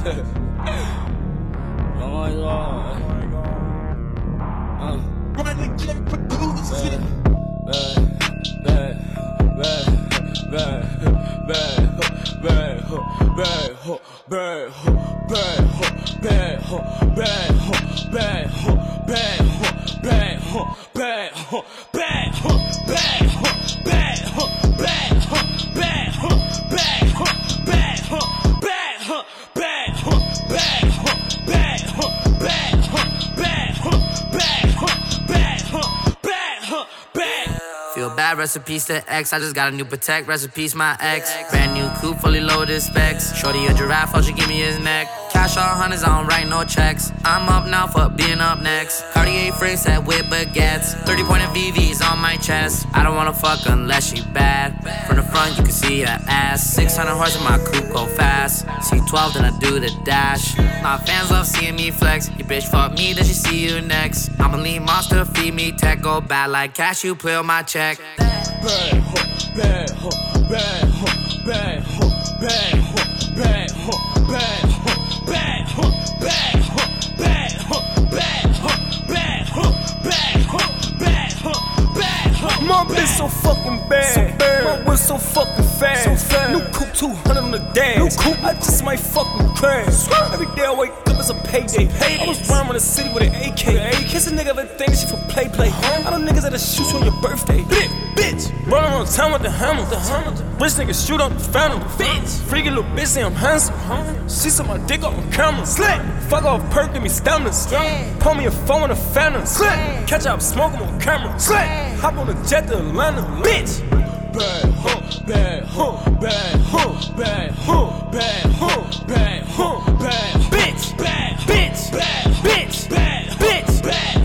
Oh my god. Feel bad, recipes to X. I just got a new Protect, recipes my ex. Brand new coupe, fully loaded specs. Shorty a giraffe, all she give me his neck. Cash all hundreds, I don't write no checks. I'm up now for being up next. Cartier frames set with baguettes. 30-pointed VVs on my chest. I don't wanna fuck unless she bad. From the front, you can see her ass. 600 horse in my coupe, go fast. C12, then I do the dash. My fans love seeing me flex. You bitch fuck me, then she see you next. I'm a lean monster, feed me tech. Go bad like cashew, play on my check. Bad ho, bad ho, bad ho, bad ho, bad ho, bad ho, bad ho, bad ho, bad ho, bad ho, bad ho, bad ho, bad ho, bad ho, bad ho. My bitch so fucking bad, my whip so fucking fast. New coupe 200 on the dash. New coupe, I just might fucking crash. Every day I wake up is a payday. I was rhyming the city with an AK. Kiss a nigga everything that she for play. I know niggas that'll shoot you on your birthday. Bitch, run on time with the hammer. Rich niggas shoot up the phantom. Bitch, freaky little bitch say I'm handsome. She said my dick on camera. Slick, fuck off perk, give me stamina. Pull me a phone with a phantom. Slick, catch up, smoke him on camera. Slick, hop on the jet to Atlanta. Bitch. Bad ho, bad ho, bad ho, bad ho, bad ho, bad ho, bad bitch, bad bitch, bad bitch, bad bitch, bad bitch, bad